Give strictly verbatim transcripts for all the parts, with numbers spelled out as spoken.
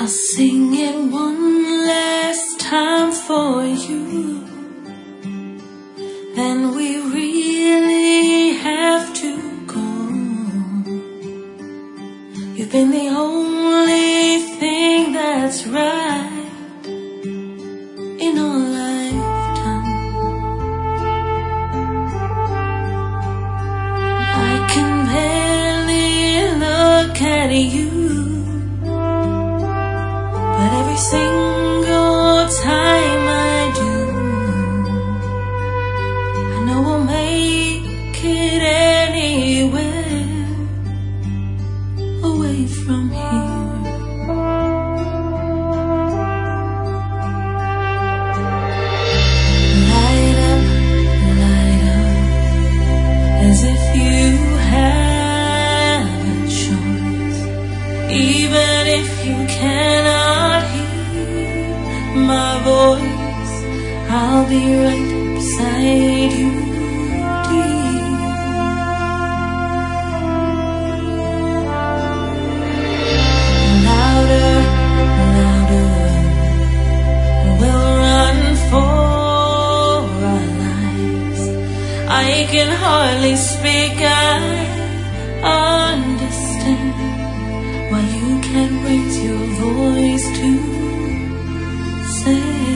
I'll sing it one last time for you. Then we really have to go. You've been the only thing that's right in our lifetime. I can barely look at you, but every single time I do, I know we'll make it anywhere away from here. Light up, light up, as if you have a choice. Even if you cannot hear my voice, I'll be right beside you, dear. Louder, louder, we'll run for our lives. I can hardly speak, I understand why you can't raise your voice to say.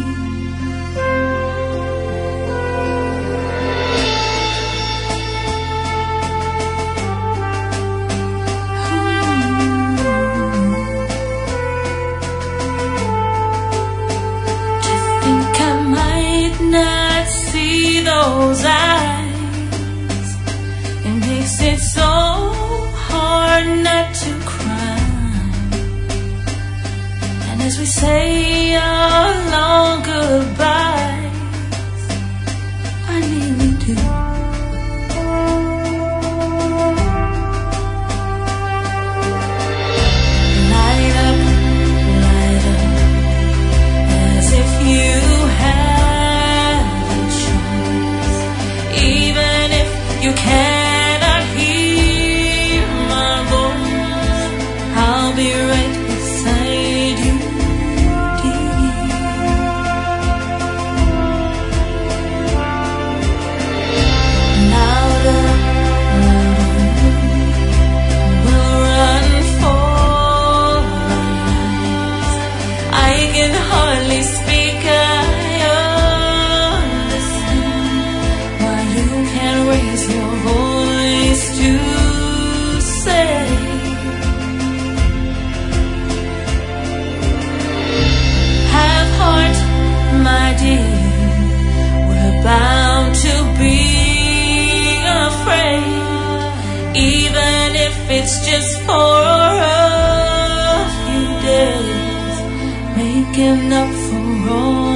Not see those eyes, it makes it so hard not to cry. And as we say our long goodbyes, I nearly do. Light up, light up, as if you you cannot hear my voice, I'll be right beside you, dear. Louder, louder, we'll run for our lives. I can hardly speak, I understand why you can't raise your voice to say. Have heart, my dear, we're bound to be afraid, even if it's just for a few days, making up for all